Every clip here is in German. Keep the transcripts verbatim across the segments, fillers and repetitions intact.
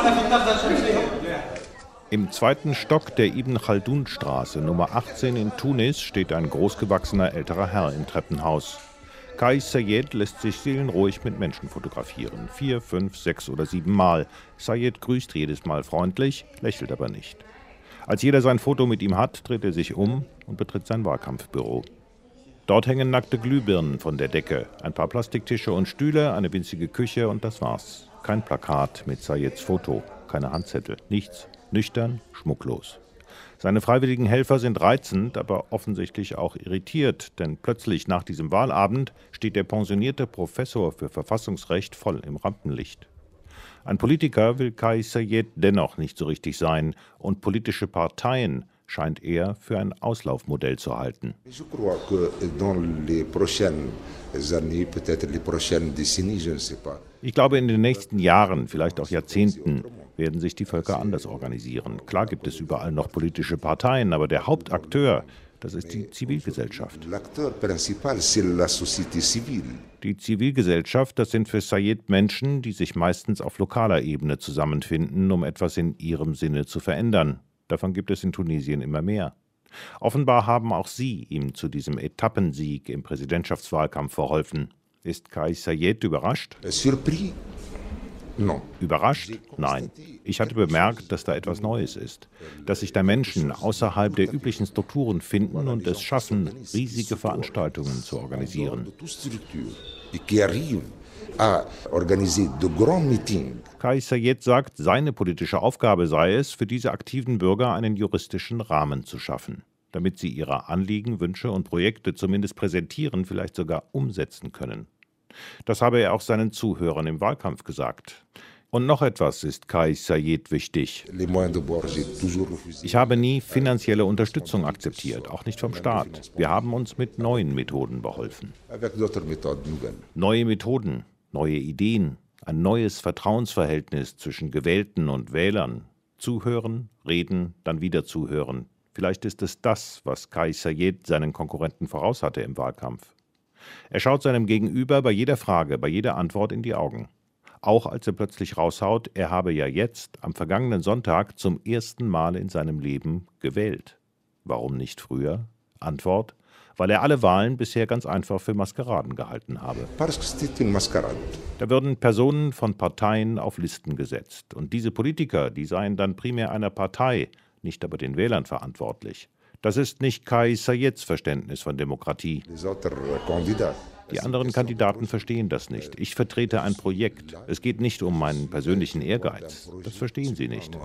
Im zweiten Stock der Ibn Chaldun Straße, Nummer achtzehn in Tunis, steht ein großgewachsener älterer Herr im Treppenhaus. Kais Saied lässt sich seelenruhig mit Menschen fotografieren. Vier, fünf, sechs oder sieben Mal. Saied grüßt jedes Mal freundlich, lächelt aber nicht. Als jeder sein Foto mit ihm hat, dreht er sich um und betritt sein Wahlkampfbüro. Dort hängen nackte Glühbirnen von der Decke, ein paar Plastiktische und Stühle, eine winzige Küche und das war's. Kein Plakat mit Saieds Foto, keine Handzettel, nichts. Nüchtern, schmucklos. Seine freiwilligen Helfer sind reizend, aber offensichtlich auch irritiert, denn plötzlich nach diesem Wahlabend steht der pensionierte Professor für Verfassungsrecht voll im Rampenlicht. Ein Politiker will Kais Saied dennoch nicht so richtig sein und politische Parteien scheint er für ein Auslaufmodell zu halten. Ich glaube, in den nächsten Jahren, vielleicht auch Jahrzehnten, werden sich die Völker anders organisieren. Klar gibt es überall noch politische Parteien, aber der Hauptakteur, das ist die Zivilgesellschaft. Die Zivilgesellschaft, das sind für Saied Menschen, die sich meistens auf lokaler Ebene zusammenfinden, um etwas in ihrem Sinne zu verändern. Davon gibt es in Tunesien immer mehr. Offenbar haben auch sie ihm zu diesem Etappensieg im Präsidentschaftswahlkampf verholfen. Ist Kais Saied überrascht? Überrascht? Nein. Ich hatte bemerkt, dass da etwas Neues ist. Dass sich da Menschen außerhalb der üblichen Strukturen finden und es schaffen, riesige Veranstaltungen zu organisieren. Kais Saied sagt, seine politische Aufgabe sei es, für diese aktiven Bürger einen juristischen Rahmen zu schaffen, damit sie ihre Anliegen, Wünsche und Projekte zumindest präsentieren, vielleicht sogar umsetzen können. Das habe er auch seinen Zuhörern im Wahlkampf gesagt. Und noch etwas ist Kais Saied wichtig. Ich habe nie finanzielle Unterstützung akzeptiert, auch nicht vom Staat. Wir haben uns mit neuen Methoden beholfen. Neue Methoden, neue Ideen, ein neues Vertrauensverhältnis zwischen Gewählten und Wählern. Zuhören, reden, dann wieder zuhören. Vielleicht ist es das, was Kais Saied seinen Konkurrenten voraus hatte im Wahlkampf. Er schaut seinem Gegenüber bei jeder Frage, bei jeder Antwort in die Augen. Auch als er plötzlich raushaut, er habe ja jetzt, am vergangenen Sonntag, zum ersten Mal in seinem Leben gewählt. Warum nicht früher? Antwort: Weil er alle Wahlen bisher ganz einfach für Maskeraden gehalten habe. Da würden Personen von Parteien auf Listen gesetzt. Und diese Politiker, die seien dann primär einer Partei, nicht aber den Wählern verantwortlich. Das ist nicht Kais Saieds Verständnis von Demokratie. Die anderen Kandidaten verstehen das nicht. Ich vertrete ein Projekt. Es geht nicht um meinen persönlichen Ehrgeiz. Das verstehen sie nicht.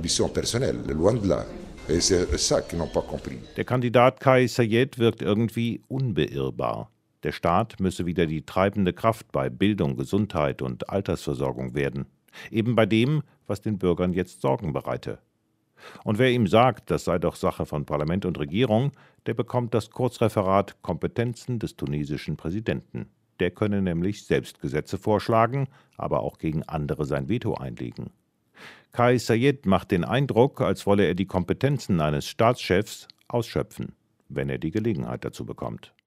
Der Kandidat Kais Saied wirkt irgendwie unbeirrbar. Der Staat müsse wieder die treibende Kraft bei Bildung, Gesundheit und Altersversorgung werden. Eben bei dem, was den Bürgern jetzt Sorgen bereite. Und wer ihm sagt, das sei doch Sache von Parlament und Regierung, der bekommt das Kurzreferat Kompetenzen des tunesischen Präsidenten. Der könne nämlich selbst Gesetze vorschlagen, aber auch gegen andere sein Veto einlegen. Kais Saied macht den Eindruck, als wolle er die Kompetenzen eines Staatschefs ausschöpfen, wenn er die Gelegenheit dazu bekommt.